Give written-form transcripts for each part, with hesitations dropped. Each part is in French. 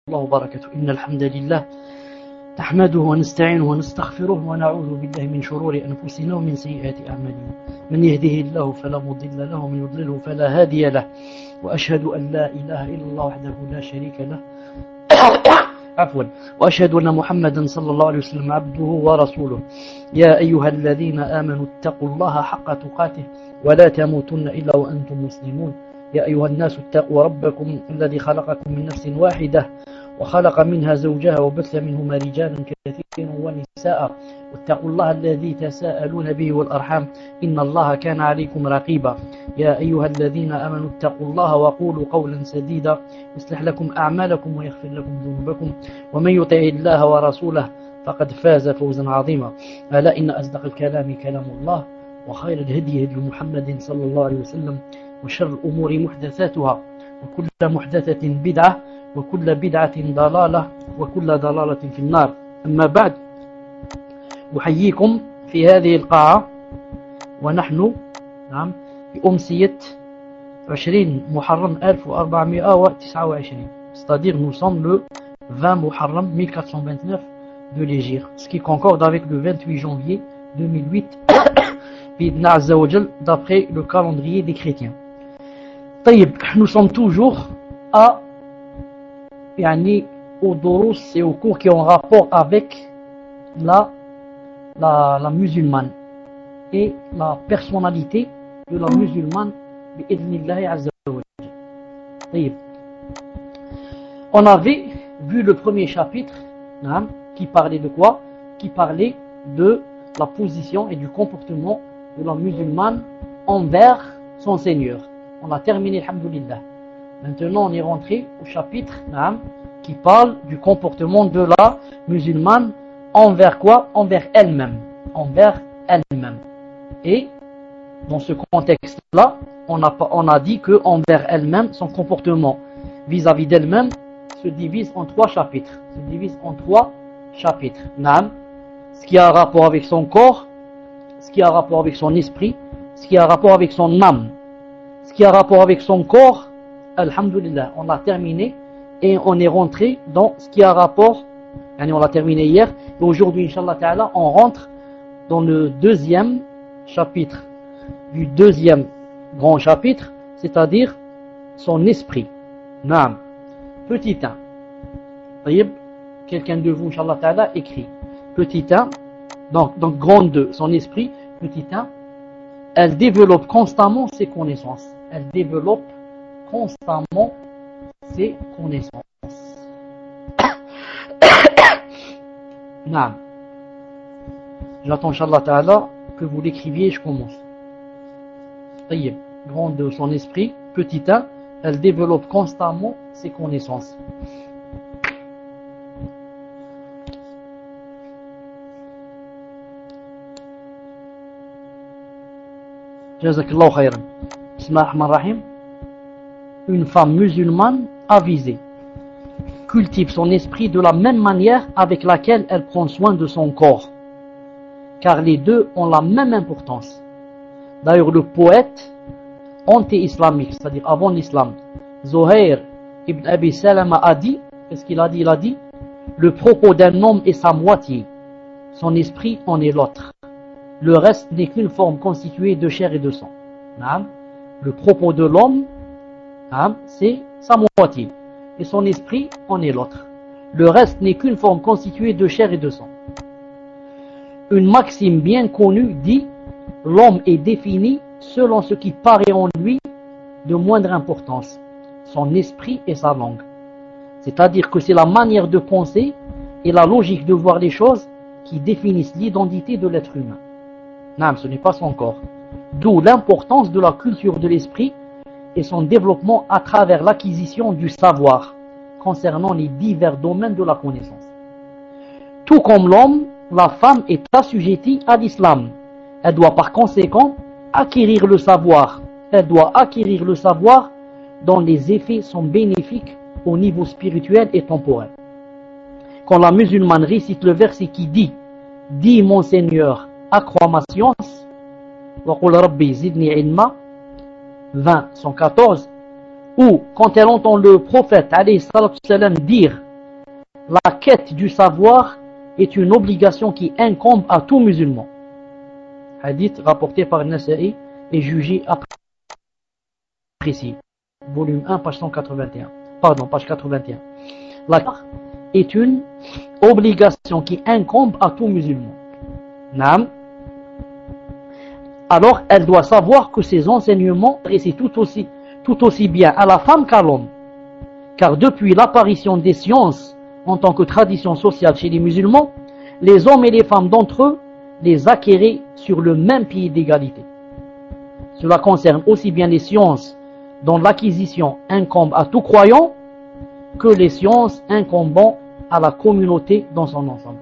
الله وبركاته. إن الحمد لله نحمده ونستعينه ونستغفره ونعوذ بالله من شرور أنفسنا ومن سيئات أعمالنا. من يهده الله فلا مضل له ومن يضلله فلا هادي له، وأشهد أن لا إله إلا الله وحده لا شريك له عفوا، وأشهد أن محمدا صلى الله عليه وسلم عبده ورسوله. يا أيها الذين آمنوا اتقوا الله حق تقاته ولا تموتن إلا وأنتم مسلمون. يا أيها الناس اتقوا ربكم الذي خلقكم من نفس واحدة وخلق منها زوجها وبث منهما رجالا كثيرا ونساء، واتقوا الله الذي تساءلون به والأرحام إن الله كان عليكم رقيبا. يا أيها الذين آمنوا اتقوا الله وقولوا قولا سديدا يصلح لكم أعمالكم ويغفر لكم ذنوبكم، ومن يطع الله ورسوله فقد فاز فوزا عظيما. ألا إن أصدق الكلام كلام الله، وخير الهدي هدي محمد صلى الله عليه وسلم، وشر الأمور محدثاتها، وكل محدثة بدعة، وكل بدعة ضلالة، وكل ضلالة في النار. أما بعد، أحييكم في هذه القاعة ونحن في أمسية 20 محرم 1429، c'est-à-dire nous sommes le 20 Muharram 1429 de l'Hégire, ce qui concorde avec le 28 janvier 2008 Bidna Azza wa Jal, d'après le calendrier des chrétiens. طيب, nous sommes toujours aux durus et aux cours qui ont rapport avec la musulmane et la personnalité de la musulmane bi'idhnillahi azza wa jal. طيب. On avait vu le premier chapitre qui parlait de quoi? Qui parlait de la position et du comportement de la musulmane envers son Seigneur. On a terminé, alhamdoulilah. Maintenant, on est rentré au chapitre qui parle du comportement de la musulmane envers quoi? Envers elle-même. Envers elle-même. Et dans ce contexte-là, on a dit que envers elle-même, son comportement vis-à-vis d'elle-même se divise en trois chapitres. Ce qui a rapport avec son corps, ce qui a rapport avec son esprit, ce qui a rapport avec son âme. Ce qui a rapport avec son corps, alhamdoulilah, on l'a terminé et on est rentré dans ce qui a rapport, on l'a terminé hier, et aujourd'hui, Inch'Allah Ta'ala, on rentre dans le deuxième chapitre, du deuxième grand chapitre, c'est-à-dire son esprit. Naam. Petit 1. Quelqu'un de vous, Inch'Allah Ta'ala, écrit. Petit 1, donc grand 2, son esprit, petit 1, elle développe constamment ses connaissances. Elle développe constamment ses connaissances. Naam. J'attends, Inch'Allah Ta'ala, que vous l'écriviez et je commence. Tayyib. Grand 2, son esprit, petit 1, elle développe constamment ses connaissances. Jazakallahu khayran. Bismillahirrahmanirrahim. Une femme musulmane avisée cultive son esprit de la même manière avec laquelle elle prend soin de son corps, car les deux ont la même importance. D'ailleurs, le poète anti-islamique, c'est-à-dire avant l'islam, Zuhair ibn Abi Salama a dit, qu'est-ce qu'il a dit? Il a dit, le propos d'un homme est sa moitié, son esprit en est l'autre. Le reste n'est qu'une forme constituée de chair et de sang. Le propos de l'homme, c'est sa moitié, et son esprit en est l'autre. Le reste n'est qu'une forme constituée de chair et de sang. Une maxime bien connue dit, l'homme est défini selon ce qui paraît en lui de moindre importance, son esprit et sa langue. C'est-à-dire que c'est la manière de penser et la logique de voir les choses qui définissent l'identité de l'être humain. Non, ce n'est pas son corps. D'où l'importance de la culture de l'esprit et son développement à travers l'acquisition du savoir concernant les divers domaines de la connaissance. Tout comme l'homme, la femme est assujettie à l'islam. Elle doit par conséquent acquérir le savoir. Elle doit acquérir le savoir dont les effets sont bénéfiques au niveau spirituel et temporel. Quand la musulmane récite le verset qui dit « Dis mon Seigneur, accrois ma science » وَقُلْ رَبِّي زِدْنِي عِلْمًا 20, 114, ou quand elle entend le prophète alayhi salatu salam dire la quête du savoir est une obligation qui incombe à tout musulman. Hadith rapporté par Nasa'i et jugé apprécié. Volume 1, page 181. Pardon, page 81. La quête est une obligation qui incombe à tout musulman. Naam. Alors, elle doit savoir que ces enseignements récent tout aussi bien à la femme qu'à l'homme. Car depuis l'apparition des sciences en tant que tradition sociale chez les musulmans, les hommes et les femmes d'entre eux les acquéraient sur le même pied d'égalité. Cela concerne aussi bien les sciences dont l'acquisition incombe à tout croyant que les sciences incombant à la communauté dans son ensemble.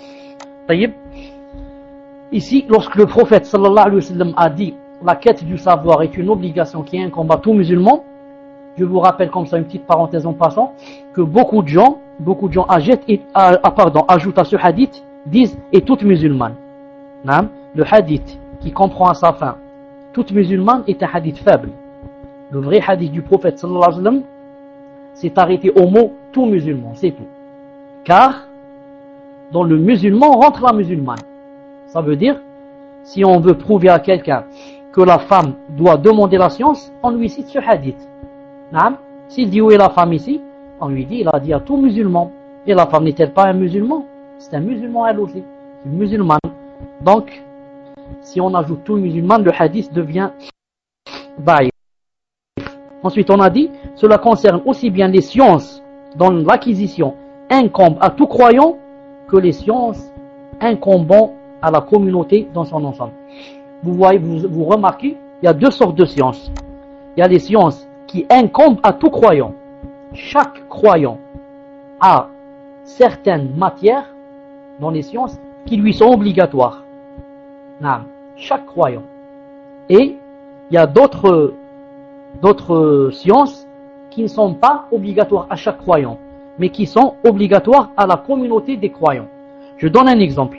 Ici, lorsque le prophète sallallahu alayhi wa sallam a dit la quête du savoir est une obligation qui incombe à tout musulman, je vous rappelle comme ça une petite parenthèse en passant que beaucoup de gens ajoutent à ce hadith, disent et toute musulmane. Le hadith qui comprend à sa fin toute musulmane est un hadith faible. Le vrai hadith du prophète sallallahu alayhi wa sallam s'est arrêté au mot tout musulman, c'est tout. Car dans le musulman rentre la musulmane. Ça veut dire, si on veut prouver à quelqu'un que la femme doit demander la science, on lui cite ce hadith. S'il dit où est la femme ici, on lui dit, il a dit à tout musulman. Et la femme n'est-elle pas un musulman? C'est un musulman elle aussi. C'est une musulmane. Donc, si on ajoute tout musulman, le hadith devient baïf. Ensuite, on a dit, cela concerne aussi bien les sciences dont l'acquisition incombe à tout croyant que les sciences incombant à la communauté dans son ensemble. Vous voyez, vous remarquez, il y a deux sortes de sciences. Il y a les sciences qui incombent à tout croyant. Chaque croyant a certaines matières dans les sciences qui lui sont obligatoires. Chaque croyant. Et il y a d'autres sciences qui ne sont pas obligatoires à chaque croyant, mais qui sont obligatoires à la communauté des croyants. Je donne un exemple.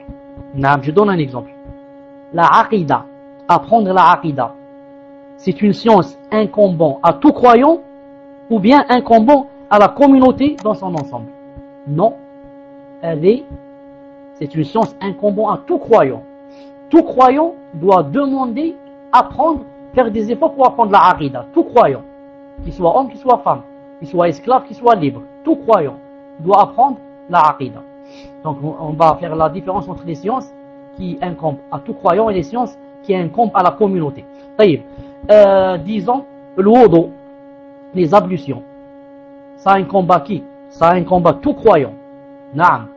La aqida, apprendre la aqida, c'est une science incombant à tout croyant ou bien incombant à la communauté dans son ensemble? Non, c'est une science incombant à tout croyant. Tout croyant doit demander, apprendre, faire des efforts pour apprendre la aqida. Tout croyant, qu'il soit homme, qu'il soit femme, qu'il soit esclave, qu'il soit libre, tout croyant doit apprendre la aqida. Donc on va faire la différence entre les sciences qui incombent à tout croyant et les sciences qui incombent à la communauté. Disons, le wudu, les ablutions, ça incombe à qui? Ça incombe à tout croyant. Naam.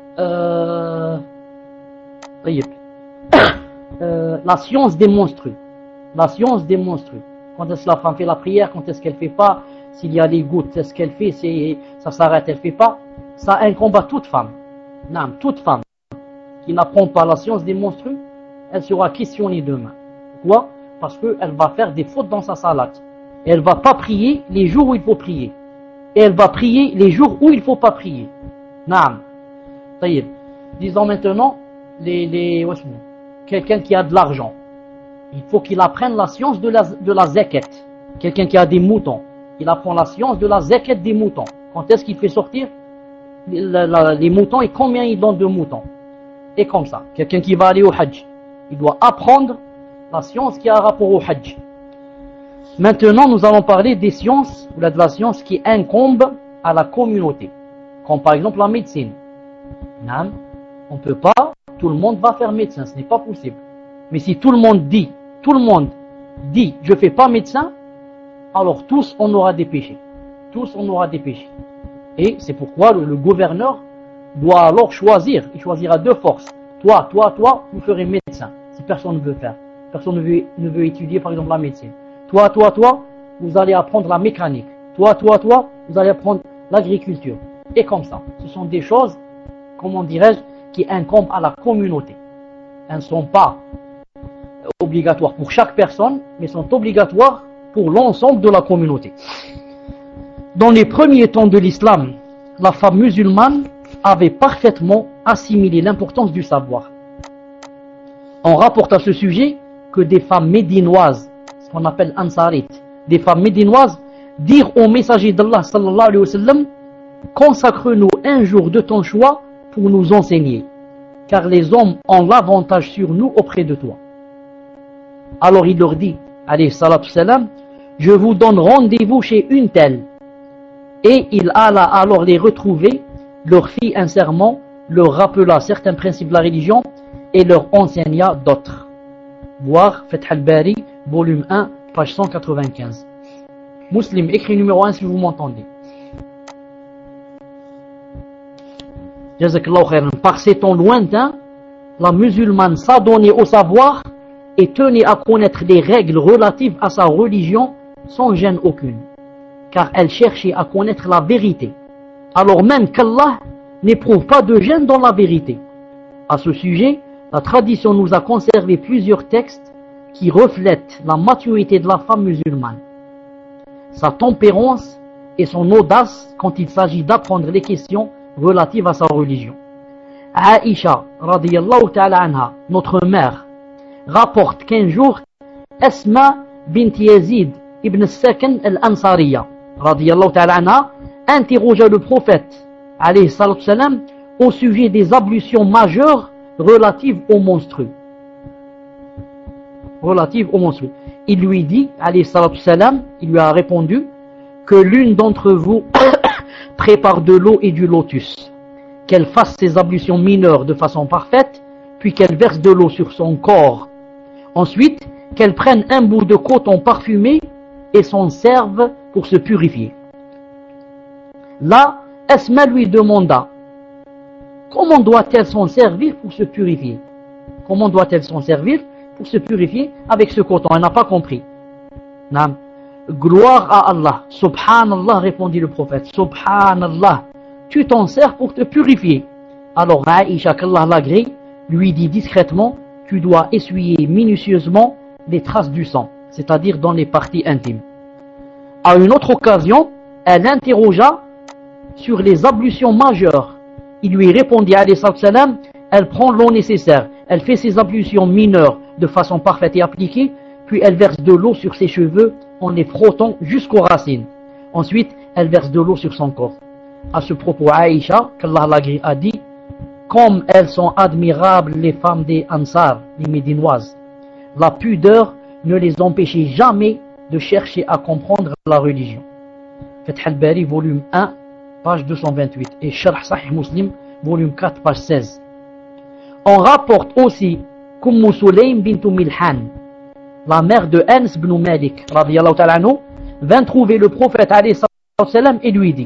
La science des menstrues. La science des menstrues. Quand est-ce que la femme fait la prière, quand est-ce qu'elle fait pas, s'il y a les gouttes, est-ce qu'elle fait, ça s'arrête, elle fait pas. Ça incombe à toute femme. Non, toute femme qui n'apprend pas la science des menstrues, elle sera questionnée demain. Pourquoi? Parce qu'elle va faire des fautes dans sa salate. Et elle va pas prier les jours où il faut prier. Et elle va prier les jours où il faut pas prier. Naam. Disons maintenant, quelqu'un qui a de l'argent, il faut qu'il apprenne la science de la zakat. Quelqu'un qui a des moutons, il apprend la science de la zakat des moutons. Quand est-ce qu'il fait sortir les moutons et combien il donne de moutons? Et comme ça, quelqu'un qui va aller au hajj, il doit apprendre la science qui a rapport au hajj. Maintenant, nous allons parler des sciences, ou de la science qui incombe à la communauté. Comme par exemple la médecine. Non, on ne peut pas, tout le monde va faire médecin, ce n'est pas possible. Mais si tout le monde dit, je fais pas médecin, alors tous on aura des péchés. Tous on aura des péchés. Et c'est pourquoi le gouverneur doit alors choisir. Il choisira deux forces. Toi, vous ferez médecin. Si personne ne veut faire. Personne ne veut étudier par exemple la médecine. Toi, vous allez apprendre la mécanique. Toi, vous allez apprendre l'agriculture. Et comme ça. Ce sont des choses, comment dirais-je, qui incombent à la communauté. Elles ne sont pas obligatoires pour chaque personne, mais sont obligatoires pour l'ensemble de la communauté. Dans les premiers temps de l'islam, la femme musulmane avait parfaitement assimilé l'importance du savoir. On rapporte à ce sujet que des femmes médinoises, ce qu'on appelle ansarites, des femmes médinoises, dirent au messager d'Allah sallallahu alayhi wa sallam, consacre-nous un jour de ton choix pour nous enseigner, car les hommes ont l'avantage sur nous auprès de toi. Alors il leur dit, alayhi salatu salam, je vous donne rendez-vous chez une telle. Et il alla alors les retrouver, leur fit un serment, leur rappela certains principes de la religion et leur enseigna d'autres. Voir Fath al-Bari, volume 1, page 195. Muslim, écrit numéro 1 si vous m'entendez. Jazakallahu khairan. Par ces temps lointains, la musulmane s'adonnait au savoir et tenait à connaître les règles relatives à sa religion sans gêne aucune, car elle cherchait à connaître la vérité, alors même qu'Allah n'éprouve pas de gêne dans la vérité. À ce sujet, la tradition nous a conservé plusieurs textes qui reflètent la maturité de la femme musulmane, sa tempérance et son audace quand il s'agit d'apprendre les questions relatives à sa religion. Aïcha, radiyallahu ta'ala anha, notre mère, rapporte qu'un jour, Asma bint Yazid ibn Sakan al-Ansariya, radiyallahu ta'ala anha, interrogea le prophète, alayhi salatu salam, au sujet des ablutions majeures relatives aux menstrues. Il lui dit, alayhi salatu salam, il lui a répondu, que l'une d'entre vous prépare de l'eau et du lotus, qu'elle fasse ses ablutions mineures de façon parfaite, puis qu'elle verse de l'eau sur son corps. Ensuite, qu'elle prenne un bout de coton parfumé et s'en serve pour se purifier. Là, Asma lui demanda, comment doit-elle s'en servir pour se purifier? Comment doit-elle s'en servir pour se purifier avec ce coton? Elle n'a pas compris. Nam. Gloire à Allah. Subhanallah, répondit le prophète. Subhanallah, tu t'en sers pour te purifier. Alors Aïcha, qu'Allah l'agrée, lui dit discrètement, tu dois essuyer minutieusement les traces du sang, c'est-à-dire dans les parties intimes. À une autre occasion, elle interrogea sur les ablutions majeures. Il lui répondit, alayhi salam, elle prend l'eau nécessaire, elle fait ses ablutions mineures de façon parfaite et appliquée, puis elle verse de l'eau sur ses cheveux en les frottant jusqu'aux racines. Ensuite, elle verse de l'eau sur son corps. À ce propos, Aïcha, qu'Allah l'agrée, a dit, comme elles sont admirables les femmes des Ansar, les Médinoises, la pudeur ne les empêchait jamais de chercher à comprendre la religion. Fath al-Bari, volume 1, page 228, et Sharh Sahih Muslim, volume 4, page 16. On rapporte aussi qu'Umm Sulaym bint Milhan, la mère de Anas ibn Malik, radiyallahu ta'ala anhu, vint trouver le prophète alayhi salam et lui dit,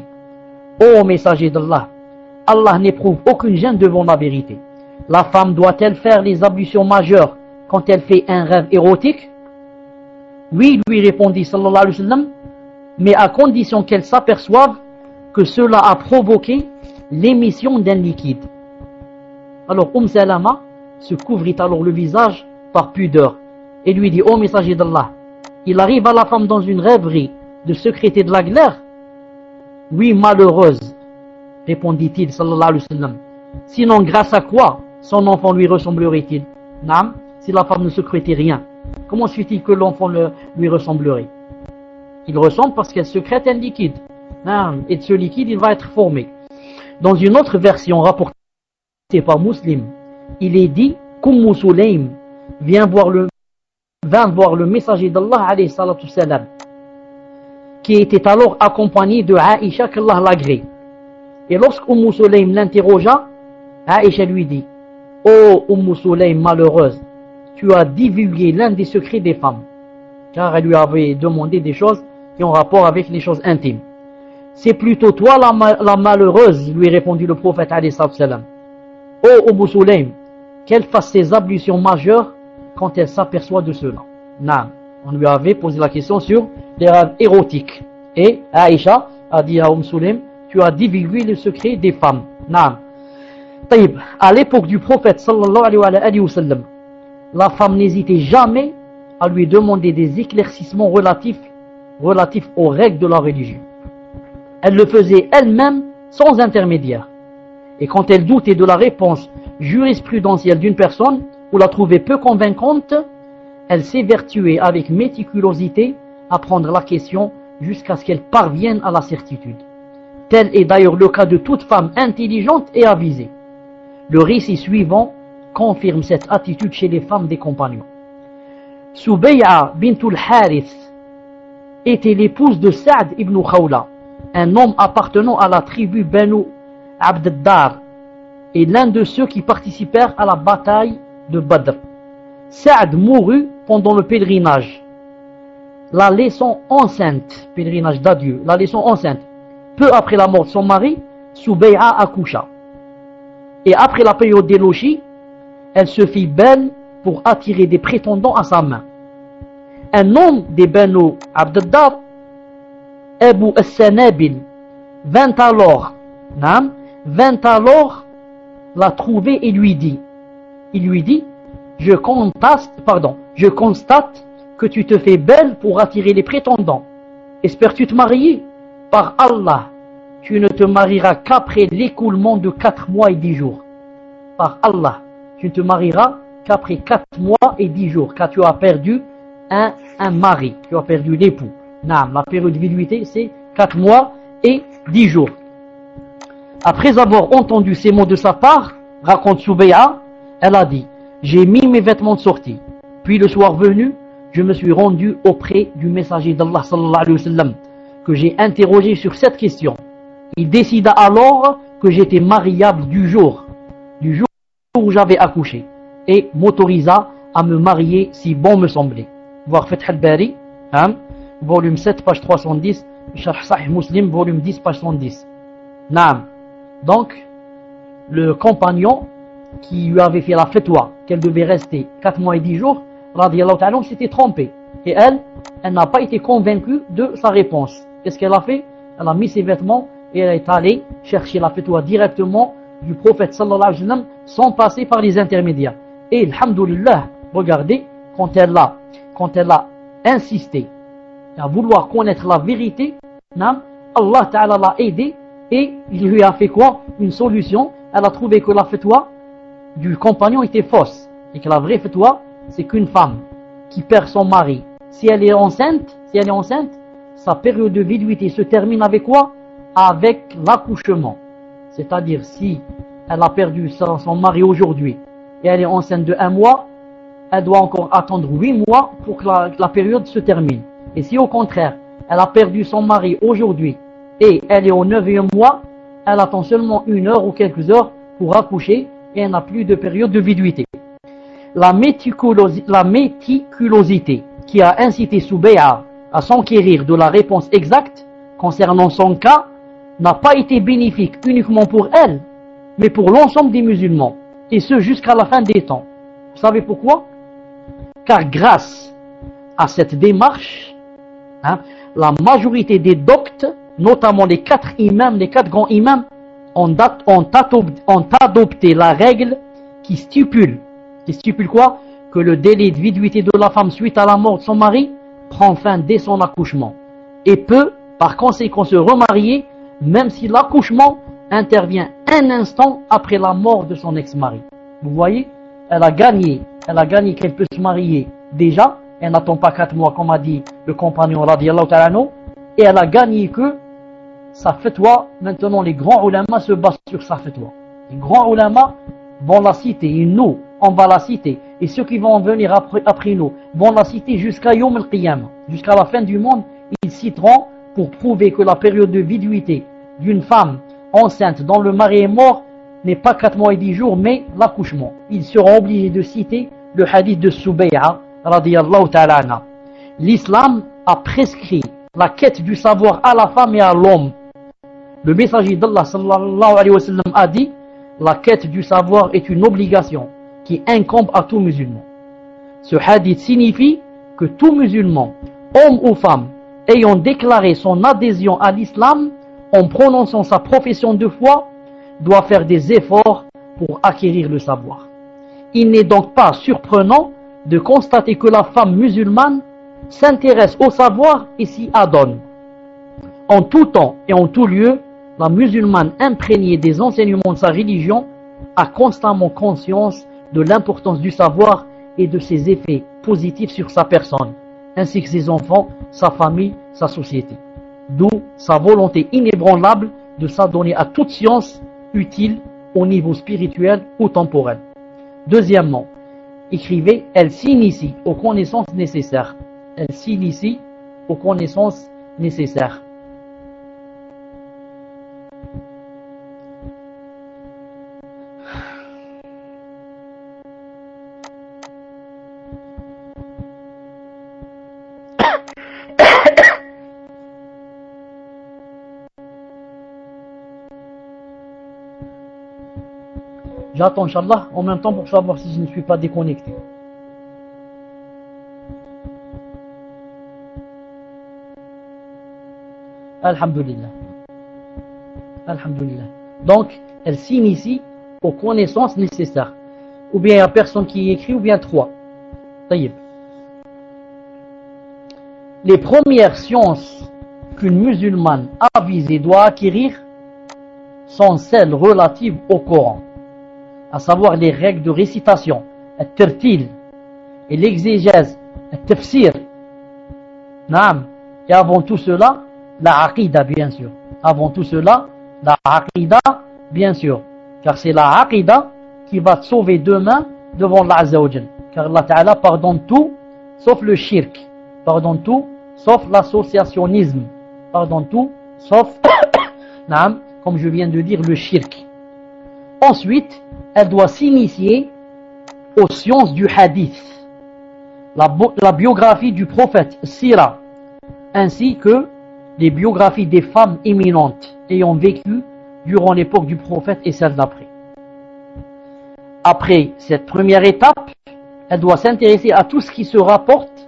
ô messager d'Allah, Allah n'éprouve aucune gêne devant la vérité. La femme doit-elle faire les ablutions majeures quand elle fait un rêve érotique? Oui, lui répondit sallallahu alayhi wa sallam, mais à condition qu'elle s'aperçoive que cela a provoqué l'émission d'un liquide. Alors Salama se couvrit alors le visage par pudeur et lui dit, ô messager d'Allah, il arrive à la femme dans une rêverie de sécréter de la glaire? Oui, malheureuse, répondit-il sallallahu alayhi wa sallam. Sinon, grâce à quoi son enfant lui ressemblerait-il? Naam, si la femme ne sécrétait rien, comment se fait-il que l'enfant lui ressemblerait? Il ressemble parce qu'elle sécrète un liquide. Naam, et de ce liquide, il va être formé. Dans une autre version rapportée par Muslim, il est dit qu'Umm Sulaym vint voir le messager d'Allah alayhi salatu salam, qui était alors accompagné de Aïcha, qu'Allah l'agrée. Et lorsque Umm Sulaym l'interrogea, Aïcha lui dit, ô Umm Sulaym malheureuse, tu as divulgué l'un des secrets des femmes, car elle lui avait demandé des choses qui ont rapport avec les choses intimes. C'est plutôt toi la malheureuse, lui répondit le prophète alayhi salam. Ô Umm Sulaym, qu'elle fasse ses ablutions majeures quand elle s'aperçoit de cela. Naam. On lui avait posé la question sur les rêves érotiques. Et Aïcha a dit à Sulaym, tu as divulgué le secret des femmes. Naam. Taïb, à l'époque du prophète sallallahu alayhi wa sallam, la femme n'hésitait jamais à lui demander des éclaircissements relatifs aux règles de la religion. Elle le faisait elle-même sans intermédiaire. Et quand elle doutait de la réponse jurisprudentielle d'une personne ou la trouvait peu convaincante, elle s'évertuait avec méticulosité à prendre la question jusqu'à ce qu'elle parvienne à la certitude. Tel est d'ailleurs le cas de toute femme intelligente et avisée. Le récit suivant confirme cette attitude chez les femmes des compagnons. Subay'a bintul Harith était l'épouse de Sa'd ibn Khawla, un homme appartenant à la tribu Banu Abd ad-Dar et l'un de ceux qui participèrent à la bataille de Badr. Sa'd mourut pendant le pèlerinage, la laissant enceinte, pèlerinage d'adieu, la laissant enceinte. Peu après la mort de son mari, Subay'a accoucha. Et après la période d'élogie, elle se fit belle pour attirer des prétendants à sa main. Un homme des Banu Abd ad-Dar, Abu as-Sanabil, vint alors la trouver et lui dit, je constate que tu te fais belle pour attirer les prétendants. Espères-tu te marier? Par Allah, tu ne te marieras qu'après l'écoulement de 4 mois et 10 jours. Par Allah, tu ne te marieras qu'après 4 mois et 10 jours, car tu as perdu un mari, tu as perdu l'époux. La période de viduité, c'est 4 mois et 10 jours. Après avoir entendu ces mots de sa part, raconte Subay'a, elle a dit, j'ai mis mes vêtements de sortie. Puis le soir venu, je me suis rendu auprès du messager d'Allah sallallahu alayhi wa sallam, que j'ai interrogé sur cette question. Il décida alors que j'étais mariable du jour où j'avais accouché, et m'autorisa à me marier si bon me semblait. Voir Fath al-Bari, volume 7, page 310, Sharh Sahih Muslim, volume 10, page 110. Donc, le compagnon qui lui avait fait la fatwa qu'elle devait rester 4 mois et 10 jours, radiyallahu ta'ala, s'était trompé. Et elle n'a pas été convaincue de sa réponse. Qu'est-ce qu'elle a fait? Elle a mis ses vêtements et elle est allée chercher la fatwa directement du prophète sallallahu alayhi wa sallam sans passer par les intermédiaires. Et alhamdoulilah, regardez, quand elle a insisté à vouloir connaître la vérité, Allah ta'ala l'a aidé et il lui a fait quoi? Une solution. Elle a trouvé que la fatwa du compagnon était fausse et que la vraie fatwa, c'est qu'une femme qui perd son mari, si elle est enceinte, sa période de viduité se termine avec quoi? Avec l'accouchement. C'est-à-dire, si elle a perdu son mari aujourd'hui et elle est enceinte de 1 mois, elle doit encore attendre 8 mois pour que la période se termine. Et si au contraire, elle a perdu son mari aujourd'hui et elle est au 9e mois, elle attend seulement 1 heure ou quelques heures pour accoucher et elle n'a plus de période de viduité. La méticulosité qui a incité Subay'a à s'enquérir de la réponse exacte concernant son cas n'a pas été bénéfique uniquement pour elle, mais pour l'ensemble des musulmans, et ce jusqu'à la fin des temps. Vous savez pourquoi? Car grâce à cette démarche, la majorité des doctes, notamment les 4 imams, les 4 grands imams, ont adopté la règle qui stipule quoi? Que le délai de viduité de la femme suite à la mort de son mari prend fin dès son accouchement et peut par conséquent se remarier même si l'accouchement intervient un instant après la mort de son ex-mari. Vous voyez, elle a gagné qu'elle peut se marier déjà, elle n'attend pas 4 mois comme a dit le compagnon radiyallahu ta'ala anhu, et elle a gagné que sa fatwa, maintenant les grands ulama se basent sur sa fatwa. Les grands ulama vont la citer, et nous, on va la citer, et ceux qui vont venir après nous vont la citer jusqu'à Yawm al-Qiyamah, jusqu'à la fin du monde, ils citeront pour prouver que la période de viduité d'une femme enceinte dont le mari est mort n'est pas 4 mois et 10 jours, mais l'accouchement. Ils seront obligés de citer le hadith de Subay'a, radiyallahu ta'ala anha. L'islam a prescrit la quête du savoir à la femme et à l'homme. Le messager d'Allah sallallahu alayhi wa sallam a dit, la quête du savoir est une obligation qui incombe à tout musulman. Ce hadith signifie que tout musulman, homme ou femme, ayant déclaré son adhésion à l'islam en prononçant sa profession de foi, doit faire des efforts pour acquérir le savoir. Il n'est donc pas surprenant de constater que la femme musulmane s'intéresse au savoir et s'y adonne. En tout temps et en tout lieu, la musulmane imprégnée des enseignements de sa religion a constamment conscience de l'importance du savoir et de ses effets positifs sur sa personne, ainsi que ses enfants, sa famille, sa société. D'où sa volonté inébranlable de s'adonner à toute science utile au niveau spirituel ou temporel. Deuxièmement, écrivez, elle s'initie aux connaissances nécessaires. Elle s'initie aux connaissances nécessaires. J'attends, Inch'Allah, en même temps pour savoir si je ne suis pas déconnecté. Alhamdulillah. Alhamdulillah. Donc, elle s'initie aux connaissances nécessaires. Ou bien il n'y a personne qui écrit, ou bien trois. Taïb. Les premières sciences qu'une musulmane avisée doit acquérir sont celles relatives au Coran, à savoir les règles de récitation, le tertil, et l'exégèse, le tafsir. Naam. Et avant tout cela, la aqida, bien sûr. Avant tout cela, la aqida, bien sûr. Car c'est la aqida qui va te sauver demain devant Allah Azza wa Jal. Car Allah Ta'ala pardonne tout, sauf le shirk. Pardonne tout, sauf l'associationnisme. Pardonne tout, sauf, naam, comme je viens de dire, le shirk. Ensuite, elle doit s'initier aux sciences du hadith, la biographie du prophète, sira, ainsi que les biographies des femmes éminentes ayant vécu durant l'époque du prophète et celle d'après. Après cette première étape, elle doit s'intéresser à tout ce qui se rapporte,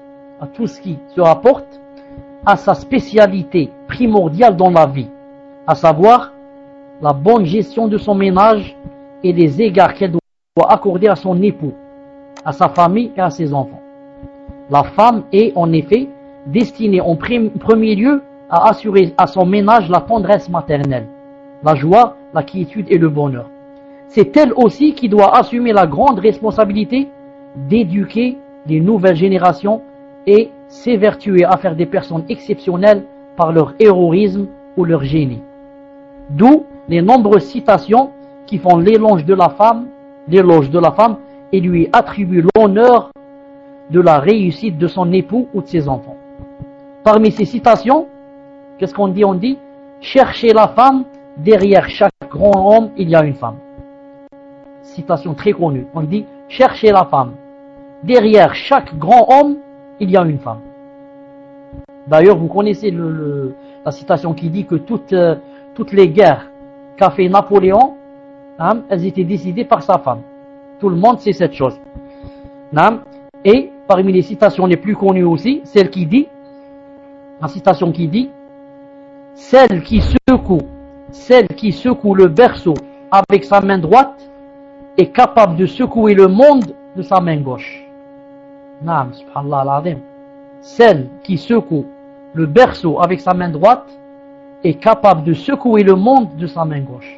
à sa spécialité primordiale dans la vie, à savoir la bonne gestion de son ménage et les égards qu'elle doit accorder à son époux, à sa famille et à ses enfants. La femme est en effet destinée en premier lieu à assurer à son ménage la tendresse maternelle, la joie, la quiétude et le bonheur. C'est elle aussi qui doit assumer la grande responsabilité d'éduquer les nouvelles générations et s'évertuer à faire des personnes exceptionnelles par leur héroïsme ou leur génie. D'où les nombreuses citations qui font l'éloge de la femme et lui attribuent l'honneur de la réussite de son époux ou de ses enfants. Parmi ces citations, qu'est-ce qu'on dit? On dit, cherchez la femme, derrière chaque grand homme, il y a une femme. Citation très connue. On dit, cherchez la femme, derrière chaque grand homme, il y a une femme. D'ailleurs, vous connaissez la citation qui dit que toutes les guerres qu'a fait Napoléon, elles étaient décidées par sa femme. Tout le monde sait cette chose. Et parmi les citations les plus connues aussi, la citation qui dit, celle qui secoue le berceau avec sa main droite est capable de secouer le monde de sa main gauche. Naam, subhanallah al-azim. Celle qui secoue le berceau avec sa main droite est capable de secouer le monde de sa main gauche.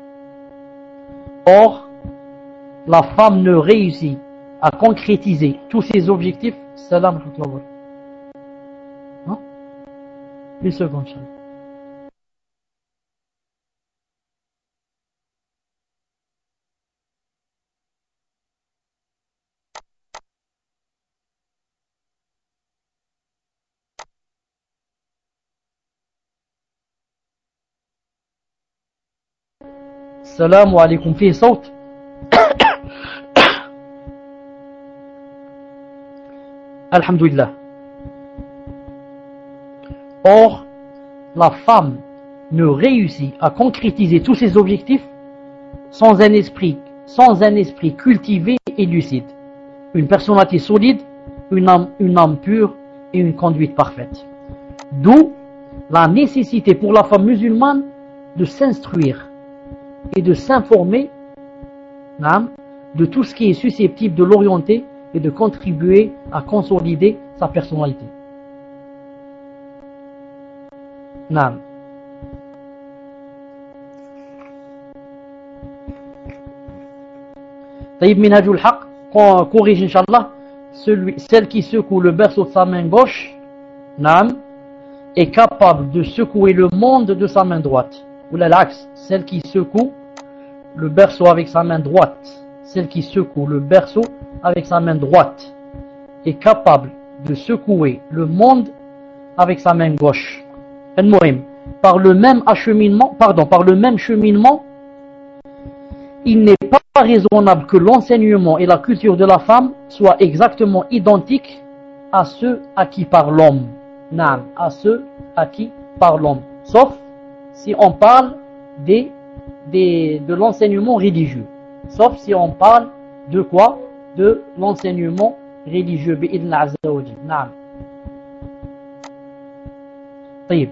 Or, la femme ne réussit à concrétiser tous ses objectifs. Salam alaykoum. Hein? Une seconde, chérie. Salam alaykoum. في صوت. Alhamdulillah. Or, la femme ne réussit à concrétiser tous ses objectifs sans un esprit cultivé et lucide, une personnalité solide, une âme pure et une conduite parfaite. D'où la nécessité pour la femme musulmane de s'instruire et de s'informer de tout ce qui est susceptible de l'orienter et de contribuer à consolider sa personnalité. Naam. Taïb Minhajul Haq corrige Inch'Allah, celle qui secoue le berceau de sa main gauche, Naam, est capable de secouer le monde de sa main droite. ou l'axe, celle qui secoue le berceau avec sa main droite, celle qui secoue le berceau avec sa main droite est capable de secouer le monde avec sa main gauche. Par le même cheminement, il n'est pas raisonnable que l'enseignement et la culture de la femme soient exactement identiques à ceux à qui parle l'homme. À ceux à qui parle l'homme. Sauf si on parle de l'enseignement religieux. Sauf si on parle de quoi? De l'enseignement religieux. Bi'idhn azza wa jal. Naam. طيب.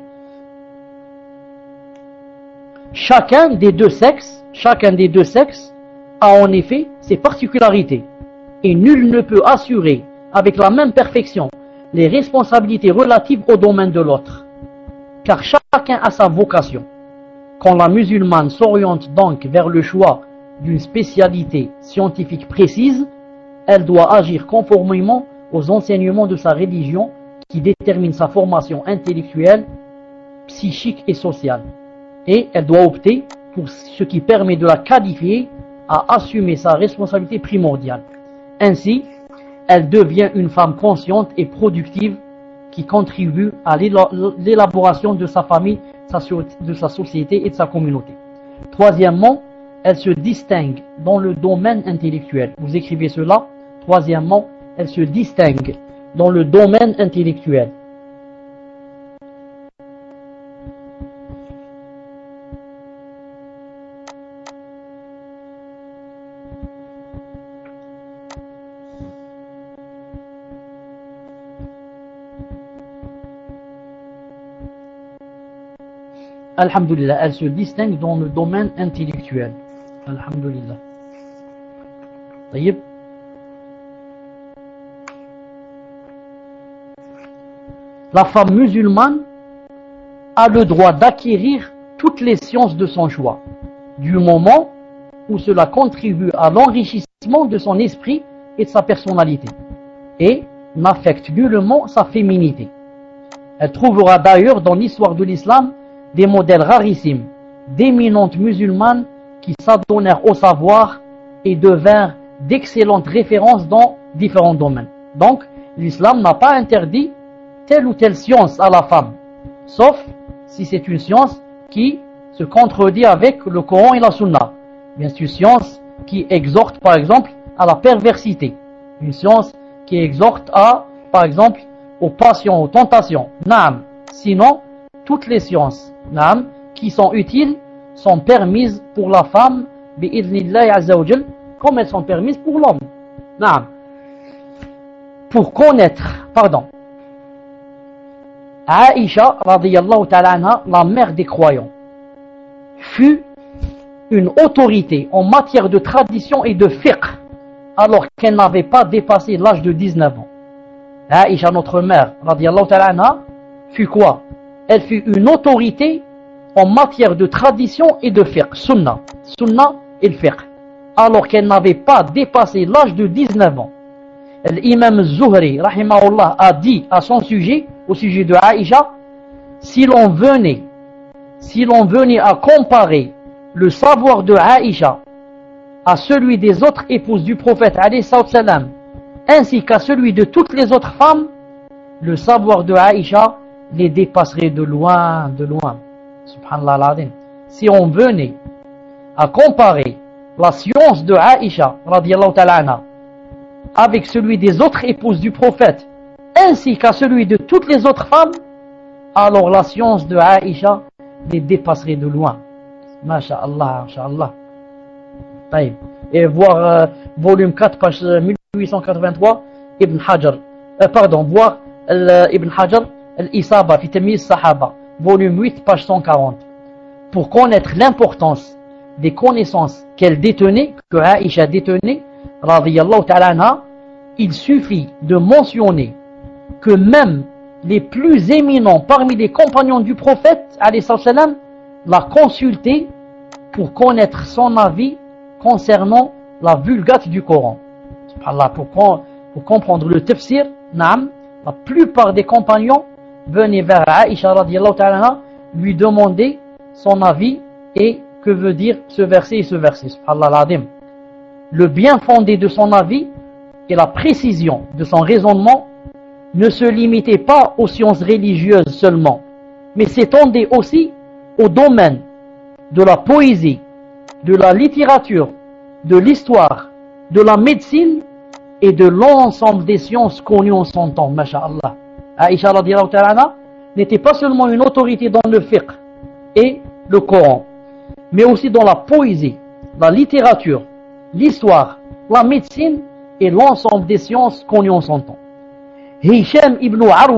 Chacun des deux sexes a en effet ses particularités. Et nul ne peut assurer avec la même perfection les responsabilités relatives au domaine de l'autre. Car chacun a sa vocation. Quand la musulmane s'oriente donc vers le choix d'une spécialité scientifique précise, elle doit agir conformément aux enseignements de sa religion qui déterminent sa formation intellectuelle, psychique et sociale. Et elle doit opter pour ce qui permet de la qualifier à assumer sa responsabilité primordiale. Ainsi, elle devient une femme consciente et productive qui contribue à l'élaboration de sa famille, de sa société et de sa communauté. Troisièmement, elle se distingue dans le domaine intellectuel. Vous écrivez cela. Troisièmement, elle se distingue dans le domaine intellectuel. Alhamdulillah, elle se distingue dans le domaine intellectuel. Alhamdulillah. Taïb. La femme musulmane a le droit d'acquérir toutes les sciences de son choix, du moment où cela contribue à l'enrichissement de son esprit et de sa personnalité, et n'affecte nullement sa féminité. Elle trouvera d'ailleurs dans l'histoire de l'islam des modèles rarissimes, d'éminentes musulmanes qui s'adonnèrent au savoir et devinrent d'excellentes références dans différents domaines. Donc, l'islam n'a pas interdit telle ou telle science à la femme, sauf si c'est une science qui se contredit avec le Coran et la Sunna. Bien sûr, une science qui exhorte par exemple à la perversité, une science qui exhorte à, par exemple, aux passions, aux tentations. Naam. Sinon, toutes les sciences qui sont utiles sont permises pour la femme bi'idhnillahi azza wa jal, comme elles sont permises pour l'homme. Pour connaître, Aïcha radiyallahu ta'ala anha, la mère des croyants, fut une autorité en matière de tradition et de fiqh alors qu'elle n'avait pas dépassé l'âge de 19 ans. Aïcha, notre mère radiyallahu ta'ala anha, fut quoi? Elle fut une autorité en matière de tradition et de fiqh, sunna et le fiqh, alors qu'elle n'avait pas dépassé l'âge de 19 ans. L'imam Zuhri, rahimahullah, a dit à son sujet, au sujet de Aïcha, si l'on venait à comparer le savoir de Aïcha à celui des autres épouses du prophète, alayhi salam, ainsi qu'à celui de toutes les autres femmes, le savoir de Aïcha les dépasserait de loin, de loin. Subhanallah al-Azim. Si on venait à comparer la science de Aïcha, radiyallahu ta'ala anha, avec celui des autres épouses du prophète, ainsi qu'à celui de toutes les autres femmes, alors la science de Aïcha les dépasserait de loin. Masha'Allah, masha'Allah. Et voir volume 4, page 1883, Ibn Hajar. Voir Ibn Hajar, Al-Isaba, fi Tamyiz Sahaba, volume 8, page 140. Pour connaître l'importance des connaissances qu'elle détenait, que Aïcha détenait, radiyallahu ta'ala anha, il suffit de mentionner que même les plus éminents parmi les compagnons du prophète, alayhi salam, l'a consulté pour connaître son avis concernant la vulgate du Coran. Subhanallah, pour comprendre le tafsir, la plupart des compagnons venaient vers Aïcha radiyallahu ta'ala anha lui demander son avis Et que veut dire ce verset et ce verset? Subhanallah al-Azim. Le bien fondé de son avis et la précision de son raisonnement ne se limitaient pas aux sciences religieuses seulement, mais s'étendaient aussi au domaine de la poésie, de la littérature, de l'histoire, de la médecine et de l'ensemble des sciences connues en son temps. Masha'Allah. Aïcha radiyallahu ta'ala anha n'était pas seulement une autorité dans le fiqh et le Coran, mais aussi dans la poésie, la littérature, l'histoire, la médecine et l'ensemble des sciences connues en son temps. Hisham ibn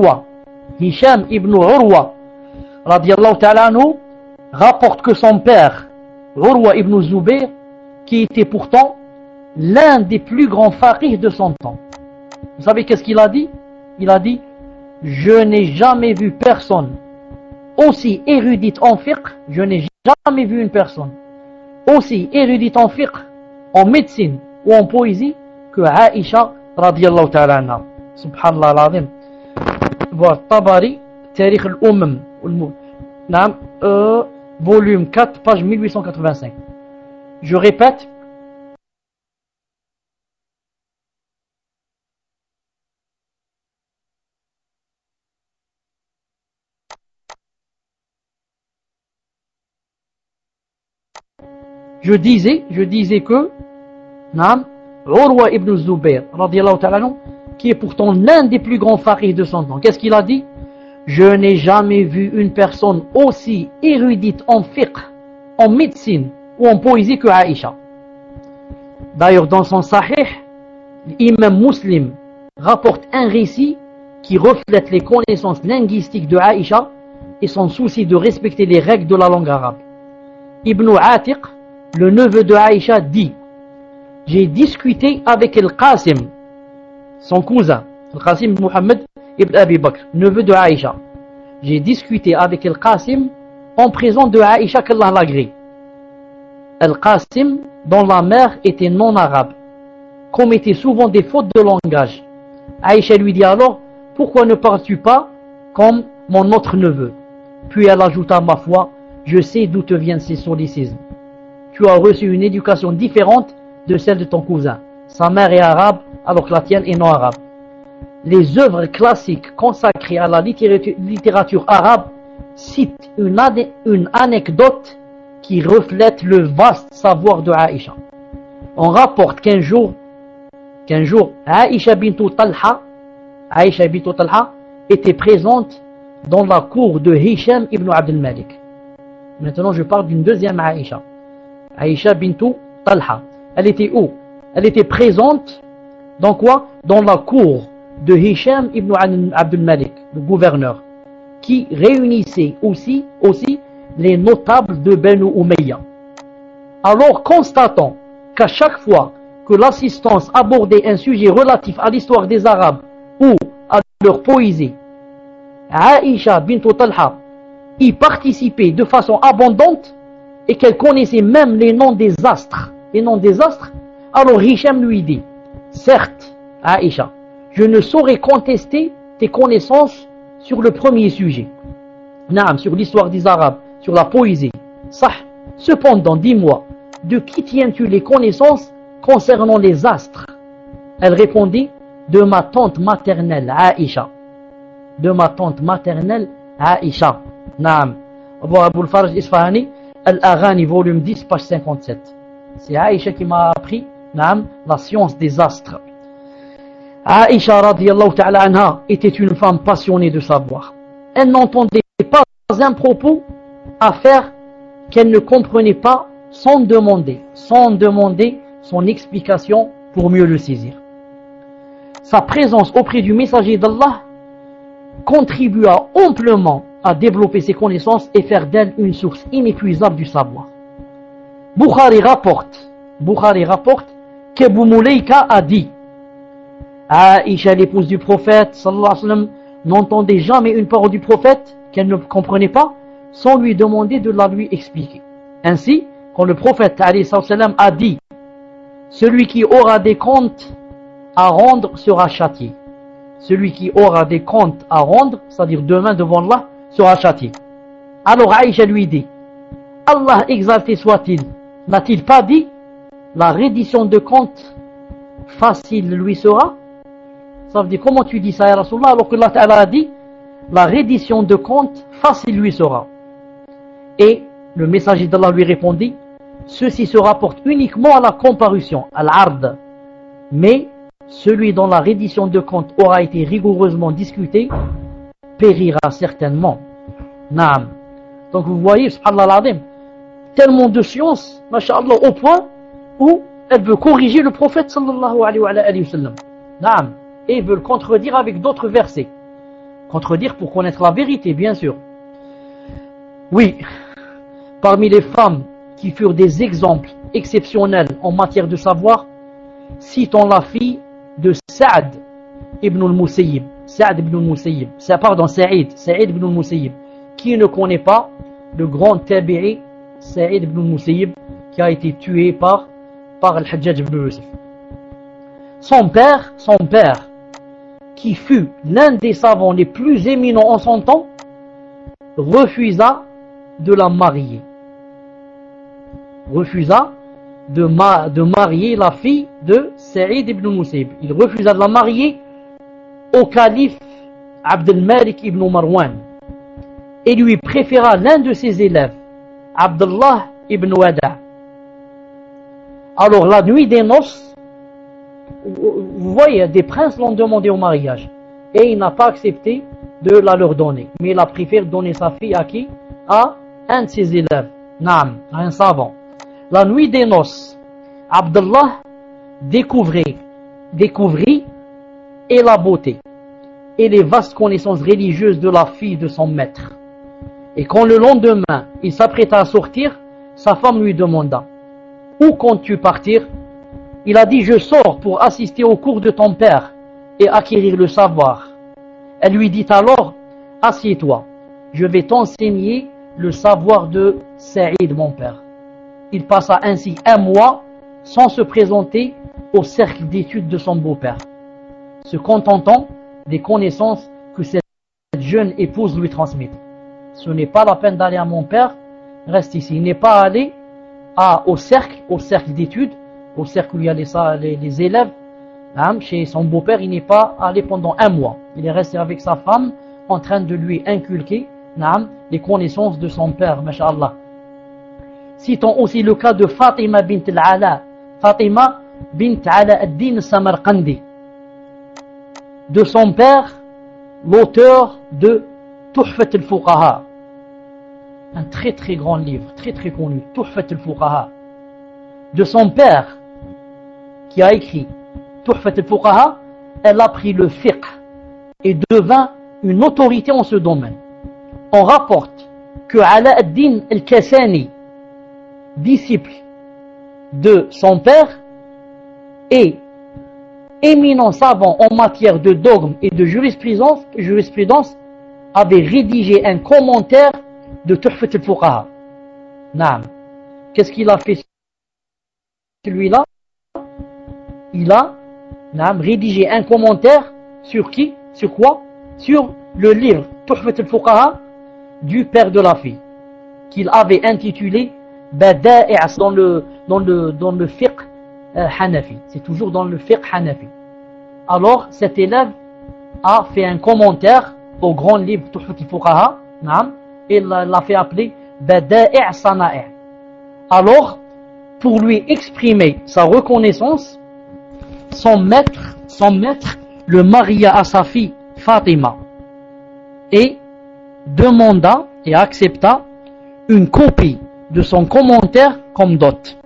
Urwa, radiyallahu ta'ala anhu, rapporte que son père, Urwa ibn Zubayr, qui était pourtant l'un des plus grands faqih de son temps. Vous savez qu'est-ce qu'il a dit? Il a dit: je n'ai jamais vu personne aussi érudite en fiqh, je n'ai jamais vu une personne aussi érudite en fiqh, en médecine ou en poésie que Aïcha radiyallahu ta'ala anha. Subhanallah al-Azim. Voir Tabari, Tarikh al-Ummam, volume 4, page 1885. Je répète. Je disais que Urwa ibn Zubayr, radiyallahu ta'ala anhu, qui est pourtant l'un des plus grands faqih de son temps, qu'est-ce qu'il a dit? Je n'ai jamais vu une personne aussi érudite en fiqh, en médecine ou en poésie que Aïcha. D'ailleurs, dans son Sahih, l'imam Muslim rapporte un récit qui reflète les connaissances linguistiques de Aïcha et son souci de respecter les règles de la langue arabe. Ibn Atiq, le neveu de Aïcha, dit: j'ai discuté avec Al-Qasim, son cousin, Al-Qasim Muhammad ibn Abi Bakr, neveu de Aïcha. J'ai discuté avec Al-Qasim en présence de Aïcha, qu'Allah l'agrée. Al-Qasim, dont la mère était non arabe, commettait souvent des fautes de langage. Aïcha lui dit alors: pourquoi ne parles-tu pas comme mon autre neveu? Puis elle ajouta: ma foi, je sais d'où te viennent ces solécismes. Tu as reçu une éducation différente de celle de ton cousin. Sa mère est arabe alors que la tienne est non arabe. Les œuvres classiques consacrées à la littérature arabe citent une anecdote qui reflète le vaste savoir de Aïcha. On rapporte qu'un jour, Aïcha bintou Talha était présente dans la cour de Hisham ibn Abdel Malik. Maintenant, je parle d'une deuxième Aïcha. Aïcha bintou Talha. Elle était où? Elle était présente dans quoi? Dans la cour de Hisham ibn Abdel Malik, le gouverneur, qui réunissait aussi les notables de Banu Umayya. Alors, constatant qu'à chaque fois que l'assistance abordait un sujet relatif à l'histoire des Arabes ou à leur poésie, Aïcha bintou Talha y participait de façon abondante et qu'elle connaissait même les noms des astres. Alors Hisham lui dit: certes, Aïcha, je ne saurais contester tes connaissances sur le premier sujet, sur l'histoire des Arabes, sur la poésie. Cependant, dis-moi, de qui tiens-tu les connaissances concernant les astres? Elle répondit: de ma tante maternelle, Aïcha. De ma tante maternelle, Aïcha. Abu al-Faraj Isfahani, Al-Aghani, volume 10, page 57. C'est Aïcha qui m'a appris la science des astres. Aïcha radiyallahu ta'ala anha était une femme passionnée de savoir. Elle n'entendait pas un propos à faire qu'elle ne comprenait pas sans demander son explication pour mieux le saisir. Sa présence auprès du messager d'Allah contribua amplement à développer ses connaissances et faire d'elle une source inépuisable du savoir. Bukhari rapporte qu'Abu Mulaika a dit: Aïcha, l'épouse du prophète sallallahu alayhi wa sallam, n'entendait jamais une parole du prophète qu'elle ne comprenait pas sans lui demander de la lui expliquer. Ainsi, quand le prophète alayhi sallam a dit: celui qui aura des comptes à rendre sera châtié. Celui qui aura des comptes à rendre, c'est-à-dire demain devant Allah, sera châtié. Alors Aïcha lui dit: Allah exalté soit-il, n'a-t-il pas dit la reddition de compte facile lui sera? Ça veut dire, comment tu dis ça, ya Rasulallah, alors que Allah Ta'ala a dit la reddition de compte facile lui sera. Et le messager d'Allah lui répondit, ceci se rapporte uniquement à la comparution, à l'ard, mais celui dont la reddition de compte aura été rigoureusement discutée périra certainement. Naam. Donc vous voyez, subhanallah al-azim, tellement de science, masha'Allah, au point où elle veut corriger le prophète sallallahu alayhi wa sallam. Naam. Et veut le contredire avec d'autres versets. Contredire pour connaître la vérité, bien sûr. Oui, parmi les femmes qui furent des exemples exceptionnels en matière de savoir, citons la fille de Sa'd ibn al-Musayyib. Sa'd ibn al-Musayyib. Pardon, Sa'id ibn al-Musayyib. Qui ne connaît pas le grand tabi'i Sa'id ibn al-Musayyib qui a été tué par al-Hajjaj ibn Yusuf. Son père, qui fut l'un des savants les plus éminents en son temps, refusa de la marier. Refusa de marier la fille de Sa'id ibn Musayyib. Il refusa de la marier au calife Abd al-Malik ibn Marwan et lui préféra l'un de ses élèves, Abdullah ibn Wada'. Alors la nuit des noces, vous voyez, des princes l'ont demandé au mariage et il n'a pas accepté de la leur donner, mais il a préféré donner sa fille à qui? À un de ses élèves, Naam, à un savant. La nuit des noces, Abdullah découvrit et la beauté et les vastes connaissances religieuses de la fille de son maître. Et quand le lendemain il s'apprêta à sortir, sa femme lui demanda: où comptes-tu partir? Il a dit: je sors pour assister au cours de ton père et acquérir le savoir. Elle lui dit alors: assieds-toi, je vais t'enseigner le savoir de Saïd, mon père. Il passa ainsi un mois sans se présenter au cercle d'études de son beau-père, se contentant des connaissances que cette jeune épouse lui transmettait. Ce n'est pas la peine d'aller à mon père, reste ici. Il n'est pas allé au cercle d'études, au cercle où il y a les élèves, chez son beau-père. Il n'est pas allé pendant un mois. Il est resté avec sa femme en train de lui inculquer les connaissances de son père, masha'Allah. Citons aussi le cas de Fatima bint al-Ala, Fatima bint Ala ad-Din Samarqandi, de son père, l'auteur de Tuhfat al-Fuqaha, un très très grand livre, très très connu, Tuhfat al-Fuqaha. De son père, qui a écrit Tuhfat al-Fuqaha, elle a pris le fiqh et devint une autorité en ce domaine. On rapporte que Ala ad-Din al-Kasani, disciple de son père et éminent savant en matière de dogme et de jurisprudence, avait rédigé un commentaire de Tuhfat al-Fuqaha. Naam. Qu'est-ce qu'il a fait celui-là? Il a rédigé un commentaire sur qui? Sur quoi? Sur le livre Tuhfat al-Fuqaha du père de la fille, qu'il avait intitulé Bada'i' dans le fiqh Hanafi. C'est toujours dans le fiqh Hanafi. Alors cet élève a fait un commentaire au grand livre Tuhfat al-Fuqaha, et l'a fait appeler Bada'i' Sana'i'. Alors, pour lui exprimer sa reconnaissance, son maître le maria à sa fille Fatima et demanda et accepta une copie de son commentaire comme dot.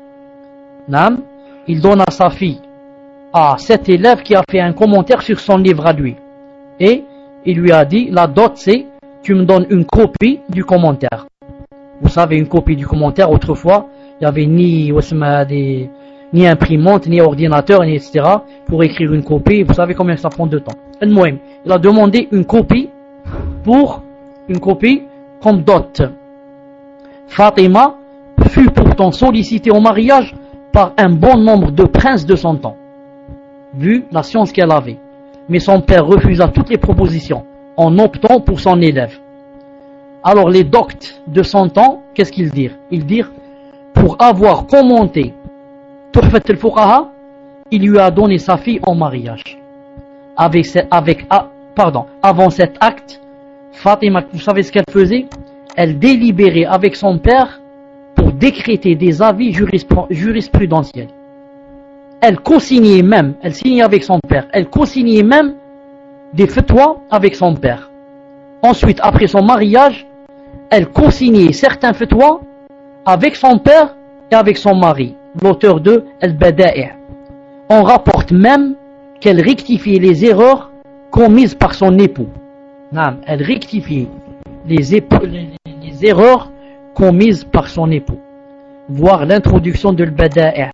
Il donne à sa fille, à cet élève qui a fait un commentaire sur son livre à lui, et il lui a dit: la dot c'est, tu me donnes une copie du commentaire. Vous savez, une copie du commentaire, autrefois il n'y avait ni imprimante, ni ordinateur, ni etc. pour écrire une copie. Vous savez combien ça prend de temps. Il a demandé une copie comme dot. Fatima fut pourtant sollicitée au mariage par un bon nombre de princes de son temps, vu la science qu'elle avait. Mais son père refusa toutes les propositions en optant pour son élève. Alors les doctes de son temps, qu'est-ce qu'ils dirent? Ils dirent, pour avoir commenté Tuhfat al-Fuqaha, il lui a donné sa fille en mariage. Avant cet acte, Fatima, vous savez ce qu'elle faisait? Elle délibérait avec son père pour décréter des avis jurisprudentiels. Elle co-signait même, elle signait avec son père, elle co-signait même des fatwas avec son père. Ensuite, après son mariage, elle co-signait certains fatwas avec son père et avec son mari, l'auteur de Al-Bada'i'. On rapporte même qu'elle rectifiait les erreurs commises par son époux. Elle rectifiait les erreurs commises par son époux. Voir l'introduction de Al-Bada'i',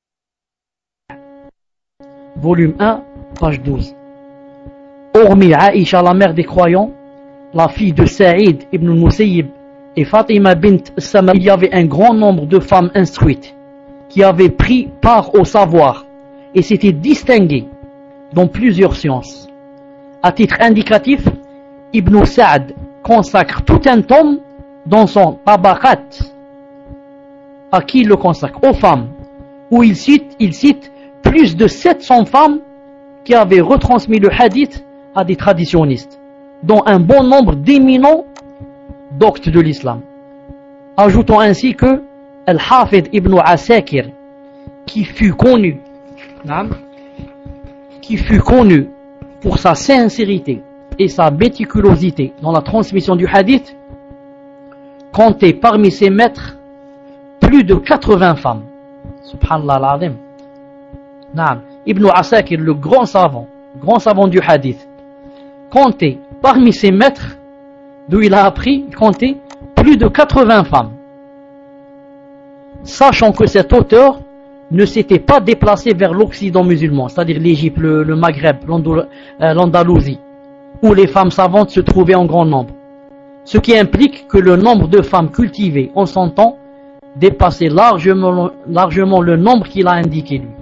volume 1, page 12. Hormis Aïcha, la mère des croyants, la fille de Saïd ibn al-Musayyib et Fatima bint Sama, il y avait un grand nombre de femmes instruites qui avaient pris part au savoir et s'étaient distinguées dans plusieurs sciences. À titre indicatif, Ibn Sa'd consacre tout un tome dans son Tabaqat. À qui il le consacre? Aux femmes, où il cite plus de 700 femmes qui avaient retransmis le hadith à des traditionnistes, dont un bon nombre d'éminents doctes de l'islam. Ajoutons ainsi que Al-Hafid ibn Asakir, qui fut connu pour sa sincérité et sa méticulosité dans la transmission du hadith, comptait parmi ses maîtres plus de 80 femmes. Subhanallah al-Azim. Ibn Asakir, le grand savant du hadith, comptait parmi ses maîtres, d'où il a appris, comptait plus de 80 femmes. Sachant que cet auteur ne s'était pas déplacé vers l'Occident musulman, c'est-à-dire l'Égypte, le Maghreb, l'Andalousie, où les femmes savantes se trouvaient en grand nombre. Ce qui implique que le nombre de femmes cultivées en son temps dépassait largement le nombre qu'il a indiqué lui.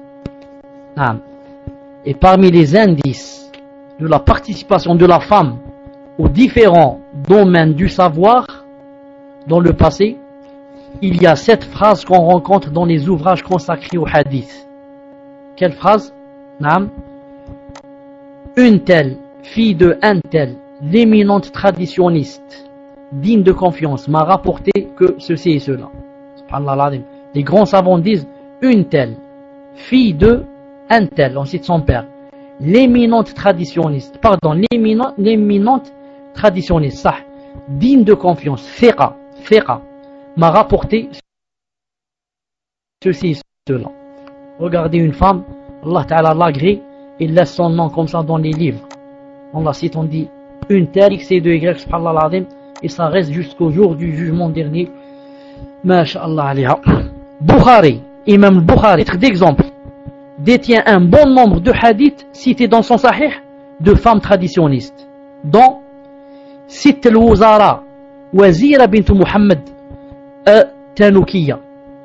Et parmi les indices de la participation de la femme aux différents domaines du savoir dans le passé, il y a cette phrase qu'on rencontre dans les ouvrages consacrés au hadith. Quelle phrase? Une telle, fille de un tel, l'éminente traditionniste, digne de confiance, m'a rapporté que ceci et cela. Les grands savants disent une telle, fille de un tel, on cite son père, l'éminente traditionniste, digne de confiance, fiqa, m'a rapporté ceci et cela. Regardez une femme, Allah Ta'ala l'agrée, il laisse son nom comme ça dans les livres. On la cite, on dit une telle, X et 2Y, subhanallah al-azim, et ça reste jusqu'au jour du jugement dernier. Masha'Allah alayha. Bukhari, Imam Bukhari, titre d'exemple, détient un bon nombre de hadiths cités dans son sahih de femmes traditionnistes, dont Sitt al-Wuzara, Wazira bint Muhammad Tanukiya,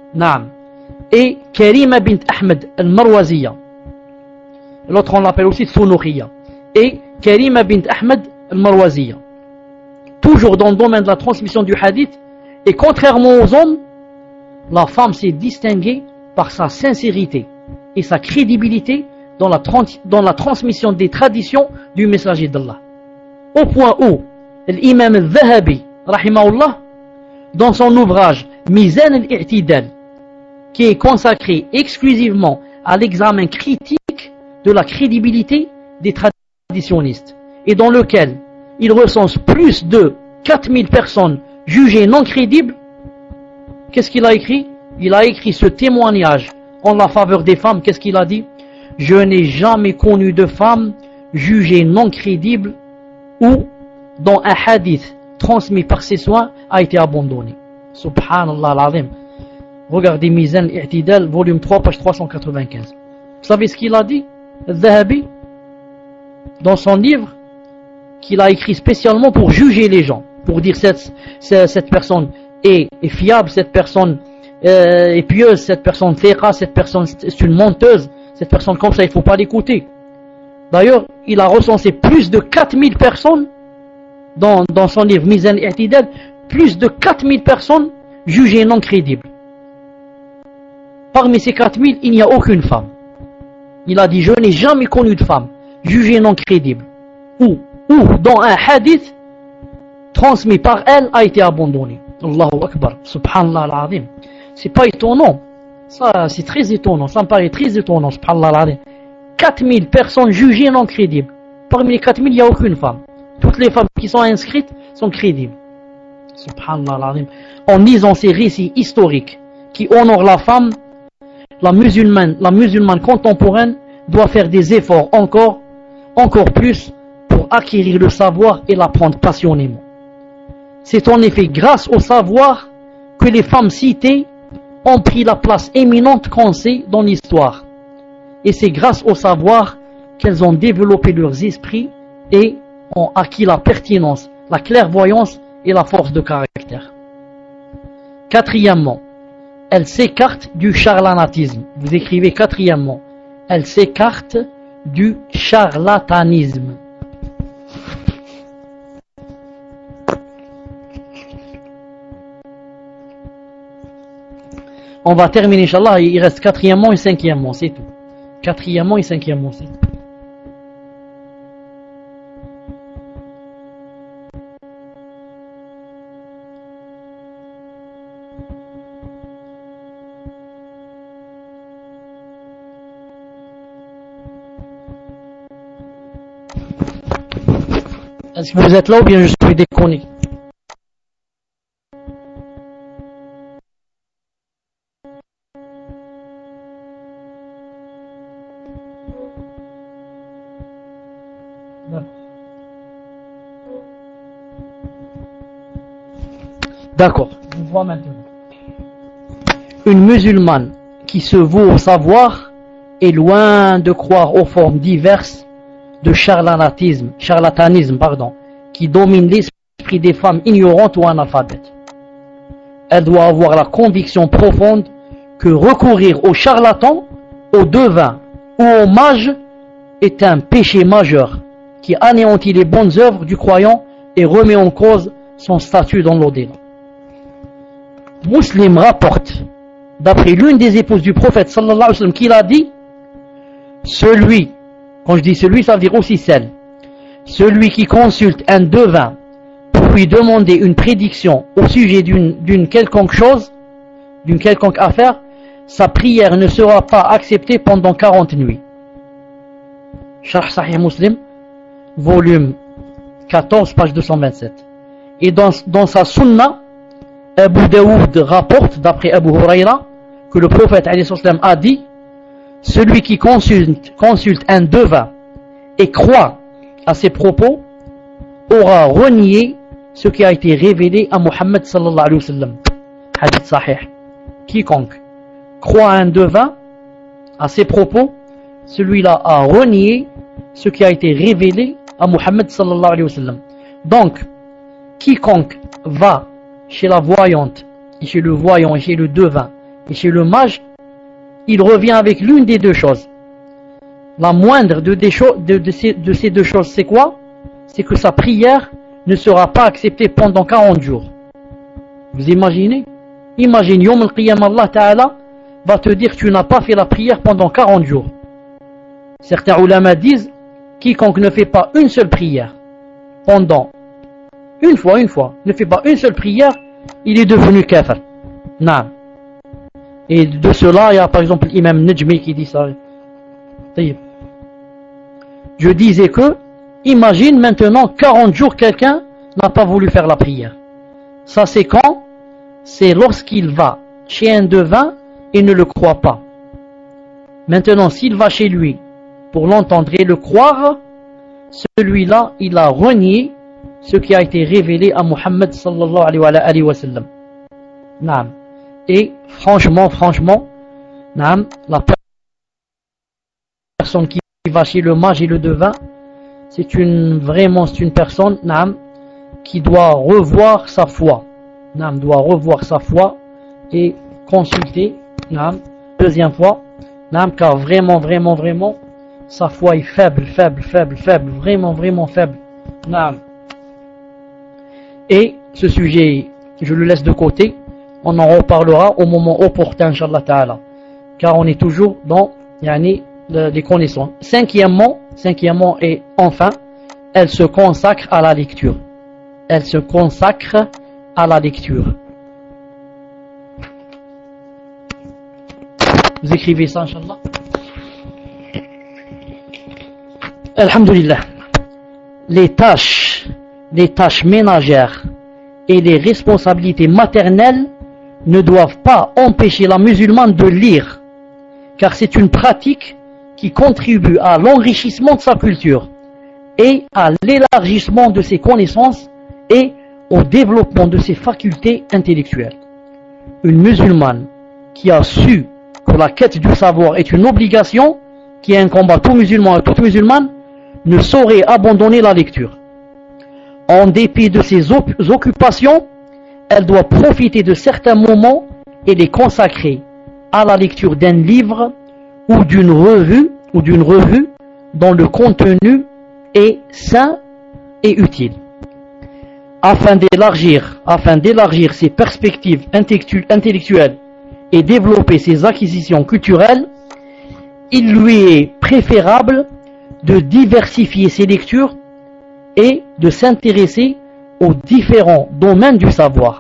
et Karima bint Ahmed al-Marwaziya. L'autre on l'appelle aussi Sunukhiya, et Karima bint Ahmed al-Marwaziya. Toujours dans le domaine de la transmission du hadith, et contrairement aux hommes, la femme s'est distinguée par sa sincérité et sa crédibilité dans la transmission des traditions du messager d'Allah. Au point où l'imam al-Zahabi, rahimahullah, dans son ouvrage Mizan al-I'tidal, qui est consacré exclusivement à l'examen critique de la crédibilité des traditionnistes, et dans lequel il recense plus de 4000 personnes jugées non crédibles, qu'est-ce qu'il a écrit? Il a écrit ce témoignage en la faveur des femmes. Qu'est-ce qu'il a dit? Je n'ai jamais connu de femme jugée non crédible ou dont un hadith transmis par ses soins a été abandonné. Subhanallah al-Azim. Regardez Mizan al-I'tidal, volume 3, page 395. Vous savez ce qu'il a dit, Al-Zahabi, dans son livre qu'il a écrit spécialement pour juger les gens, pour dire cette personne est fiable, cette personne est pieuse, cette personne thiqa, cette personne c'est une menteuse, cette personne comme ça il ne faut pas l'écouter. D'ailleurs, il a recensé plus de 4000 personnes dans son livre Mizan al-I'tidal, plus de 4000 personnes jugées non crédibles. Parmi ces 4000, il n'y a aucune femme. Il a dit, je n'ai jamais connu de femme jugée non crédible. Ou dans un hadith transmis par elle a été abandonné. Allahu Akbar, subhanallah al-azim. C'est pas étonnant. Ça, c'est très étonnant. Ça me paraît très étonnant, subhanallah al-azim. 4000 personnes jugées non crédibles. Parmi les 4000, il n'y a aucune femme. Toutes les femmes qui sont inscrites sont crédibles. Subhanallah al-azim. En lisant ces récits historiques qui honorent la femme, la musulmane contemporaine doit faire des efforts encore plus pour acquérir le savoir et l'apprendre passionnément. C'est en effet grâce au savoir que les femmes citées ont pris la place éminente qu'on sait dans l'histoire. Et c'est grâce au savoir qu'elles ont développé leurs esprits et ont acquis la pertinence, la clairvoyance et la force de caractère. Quatrièmement, elles s'écartent du charlatanisme. Vous écrivez quatrièmement, elles s'écartent du charlatanisme. On va terminer, Inch'Allah, il reste quatrièmement et cinquièmement, c'est tout. Quatrièmement et cinquièmement, c'est tout. Est-ce que vous êtes là ou bien je suis déconné? D'accord, je vois maintenant. Une musulmane qui se voue au savoir est loin de croire aux formes diverses de charlatanisme, qui domine l'esprit des femmes ignorantes ou analphabètes. Elle doit avoir la conviction profonde que recourir aux charlatans, aux devins ou aux mages est un péché majeur qui anéantit les bonnes œuvres du croyant et remet en cause son statut dans l'au-delà. Muslim rapporte, d'après l'une des épouses du prophète sallallahu alayhi wa sallam, qu'il a dit, celui, quand je dis celui, ça veut dire aussi celle, celui qui consulte un devin pour lui demander une prédiction au sujet d'une quelconque chose, d'une quelconque affaire, sa prière ne sera pas acceptée pendant 40 nuits. Sharh Sahih Muslim, volume 14, page 227. Et dans sa sunna, Abu Daoud rapporte, d'après Abu Huraira, que le prophète a dit, celui qui consulte un devin et croit à ses propos aura renié ce qui a été révélé à Muhammad sallallahu alayhi wa sallam. Hadith sahih. Quiconque croit à un devin, à ses propos, celui-là a renié ce qui a été révélé à Muhammad sallallahu alayhi wa sallam. Donc, quiconque va chez la voyante, et chez le voyant, et chez le devin, et chez le mage, il revient avec l'une des deux choses. La moindre de ces deux choses, c'est quoi? C'est que sa prière ne sera pas acceptée pendant 40 jours. Vous imaginez? Imagine, Yom al-Qiyam, Allah Ta'ala va te dire que tu n'as pas fait la prière pendant 40 jours. Certains ulama disent, quiconque ne fait pas une seule prière pendant une fois, ne fait pas une seule prière, il est devenu kafir. Non. Et de cela, il y a par exemple l'imam Najmi qui dit ça. Je disais que, imagine maintenant 40 jours quelqu'un n'a pas voulu faire la prière. Ça c'est quand? C'est lorsqu'il va chez un devin et ne le croit pas. Maintenant, s'il va chez lui pour l'entendre et le croire, celui-là, il a renié ce qui a été révélé à Muhammad sallallahu alayhi wa sallam. Naam. Et franchement, naam, la personne qui va chez le mage et le devin, c'est une personne, naam, qui doit revoir sa foi. Naam, doit revoir sa foi et consulter, naam, deuxième fois, naam, car vraiment, sa foi est faible, vraiment faible. Naam. Et ce sujet, je le laisse de côté. On en reparlera au moment opportun, Inch'Allah Ta'ala. Car on est toujours dans les connaissances. Cinquièmement et enfin, elle se consacre à la lecture. Elle se consacre à la lecture. Vous écrivez ça, Inch'Allah. Alhamdulillah. Les tâches ménagères et les responsabilités maternelles ne doivent pas empêcher la musulmane de lire, car c'est une pratique qui contribue à l'enrichissement de sa culture et à l'élargissement de ses connaissances et au développement de ses facultés intellectuelles. Une musulmane qui a su que la quête du savoir est une obligation, qui incombe à tout musulman et toute musulmane, ne saurait abandonner la lecture. En dépit de ses occupations, elle doit profiter de certains moments et les consacrer à la lecture d'un livre ou d'une revue dont le contenu est sain et utile. Afin d'élargir ses perspectives intellectuelles et développer ses acquisitions culturelles, il lui est préférable de diversifier ses lectures et de s'intéresser aux différents domaines du savoir.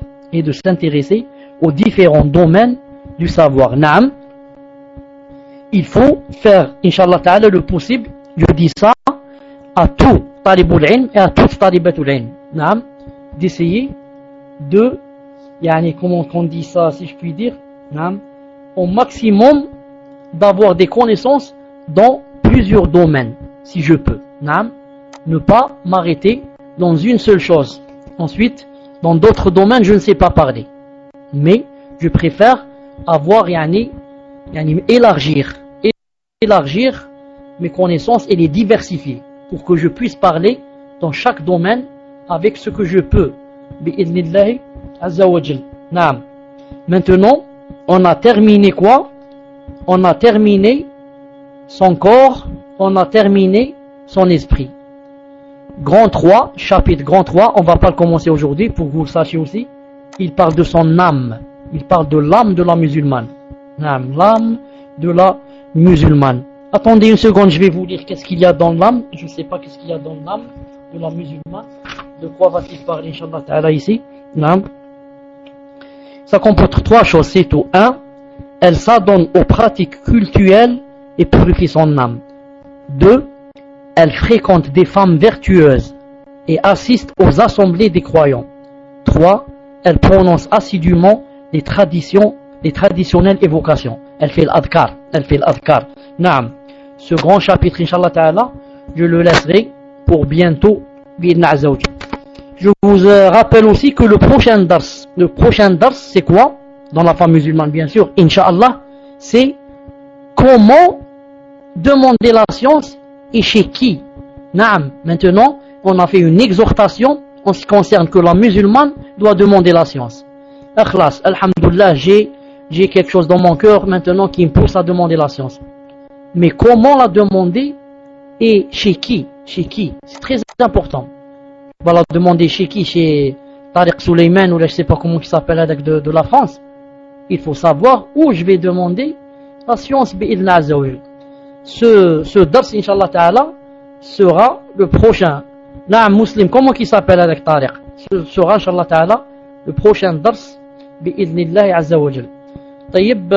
Naam. Il faut faire, Inch'Allah Ta'ala, le possible, je dis ça à tout talibul ilm et à toute talibatul ilm. Naam. D'essayer de, comment on dit ça, si je puis dire, naam, au maximum d'avoir des connaissances dans plusieurs domaines, si je peux. Naam. Ne pas m'arrêter dans une seule chose. Ensuite, dans d'autres domaines, je ne sais pas parler. Mais je préfère avoir élargir mes connaissances et les diversifier pour que je puisse parler dans chaque domaine avec ce que je peux. Bi'idhnillahi azza wa jal. Naam. Maintenant, on a terminé quoi? On a terminé son corps, on a terminé son esprit. Grand 3, chapitre grand 3, on ne va pas le commencer aujourd'hui pour que vous le sachiez aussi. Il parle de son âme. Il parle de l'âme de la musulmane. L'âme de la musulmane. Attendez une seconde, je vais vous lire qu'est-ce qu'il y a dans l'âme. Je ne sais pas qu'est-ce qu'il y a dans l'âme de la musulmane. De quoi va-t-il parler, Inch'Allah Ta'ala, ici? Ça comporte 3 choses, c'est tout. 1. Elle s'adonne aux pratiques cultuelles et purifie son âme. 2. Elle fréquente des femmes vertueuses et assiste aux assemblées des croyants. 3. Elle prononce assidûment les traditionnelles évocations. Elle fait l'adhkar. Naam. Ce grand chapitre, Inch'Allah Ta'ala, je le laisserai pour bientôt. Je vous rappelle aussi que le prochain dars, c'est quoi? Dans la femme musulmane, bien sûr, Inch'Allah, c'est comment demander la science et chez qui. Naam. Maintenant, on a fait une exhortation en ce qui concerne que la musulmane doit demander la science. Ikhlas, alhamdulillah, j'ai quelque chose dans mon cœur maintenant qui me pousse à demander la science. Mais comment la demander et chez qui? C'est très important. On va la demander chez qui? Chez Tariq Suleiman ou là, je sais pas comment il s'appelle avec de la France. Il faut savoir où je vais demander la science bi'idhna azza wa jal. Ce dars, Inch'Allah Ta'ala, sera le prochain. Naam Muslim, comment il s'appelle avec Tariq? Ce sera, Inch'Allah Ta'ala, le prochain dars bi'idhnillahi azza wa jal. Taïb,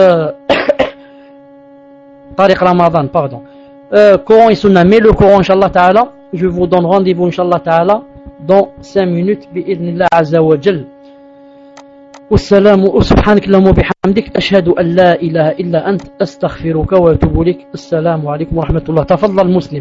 Tariq Ramadan, pardon. Coran et Sunna, mais le Coran, Inch'Allah Ta'ala, je vous donne rendez-vous, Inch'Allah Ta'ala, dans 5 minutes, bi'idhnillah azza wa jal. والسلام سبحانك اللهم وبحمدك أشهد أن لا إله إلا أنت أستغفرك وأتوب إليك السلام عليكم ورحمة الله تفضل مسلم